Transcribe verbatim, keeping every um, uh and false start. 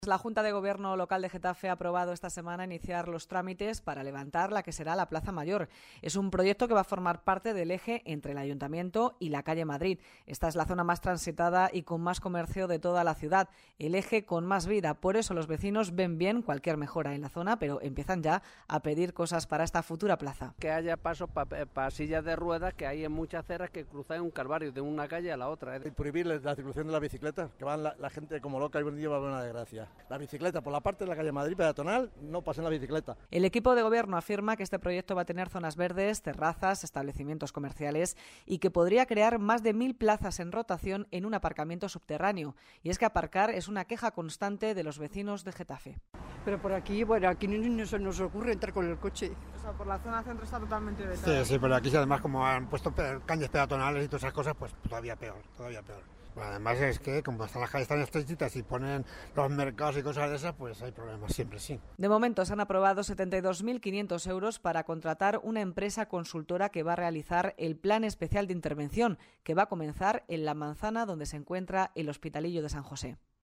La Junta de Gobierno local de Getafe ha aprobado esta semana iniciar los trámites para levantar la que será la Plaza Mayor. Es un proyecto que va a formar parte del eje entre el Ayuntamiento y la calle Madrid. Esta es la zona más transitada y con más comercio de toda la ciudad, el eje con más vida. Por eso los vecinos ven bien cualquier mejora en la zona, pero empiezan ya a pedir cosas para esta futura plaza. Que haya pasos para pa sillas de ruedas, que hay en muchas aceras que cruzan un calvario de una calle a la otra. Y prohibir la circulación de las bicicletas, que van la, la gente como loca y un día va a haber una desgracia. La bicicleta por la parte de la calle Madrid peatonal, no pasen la bicicleta. El equipo de gobierno afirma que este proyecto va a tener zonas verdes, terrazas, establecimientos comerciales y que podría crear más de mil plazas en rotación en un aparcamiento subterráneo. Y es que aparcar es una queja constante de los vecinos de Getafe. Pero por aquí, bueno, aquí no se nos ocurre entrar con el coche. O sea, por la zona centro está totalmente vetada. Sí, sí, pero aquí además como han puesto cañas peatonales y todas esas cosas, pues todavía peor, todavía peor. Bueno, además es que como están las calles tan estrechitas y ponen los mercados y cosas de esas, pues hay problemas siempre, sí. De momento se han aprobado setenta y dos mil quinientos euros para contratar una empresa consultora que va a realizar el plan especial de intervención, que va a comenzar en La Manzana, donde se encuentra el Hospitalillo de San José.